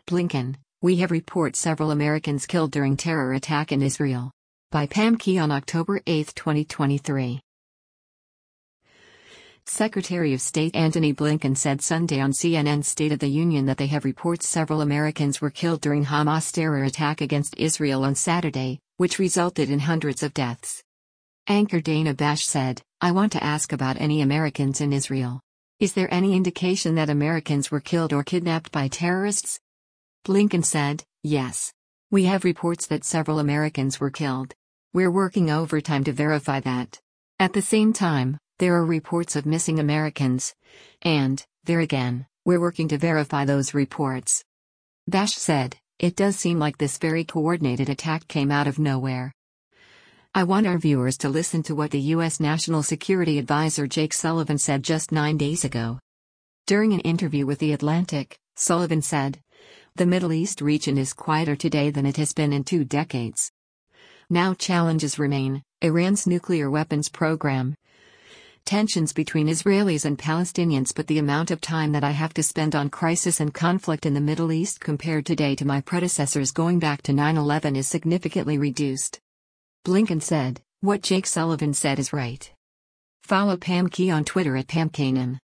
Blinken, we have reports several Americans killed during terror attack in Israel. By Pam Key on October 8, 2023. Secretary of State Antony Blinken said Sunday on CNN's State of the Union that they have reports several Americans were killed during Hamas terror attack against Israel on Saturday, which resulted in hundreds of deaths. Anchor Dana Bash said, "I want to ask about any Americans in Israel. Is there any indication that Americans were killed or kidnapped by terrorists?" Blinken said, "Yes. We have reports that several Americans were killed. We're working overtime to verify that. At the same time, there are reports of missing Americans. And, there again, we're working to verify those reports." Bash said, "It does seem like this very coordinated attack came out of nowhere." I want our viewers to listen to what the U.S. National Security Advisor Jake Sullivan said just 9 days ago. During an interview with The Atlantic, Sullivan said, "The Middle East region is quieter today than it has been in 2 decades. Now challenges remain: Iran's nuclear weapons program, tensions between Israelis and Palestinians, but the amount of time that I have to spend on crisis and conflict in the Middle East compared today to my predecessors going back to 9/11 is significantly reduced." Blinken said, "What Jake Sullivan said is right." Follow Pam Key on Twitter at PamKanan.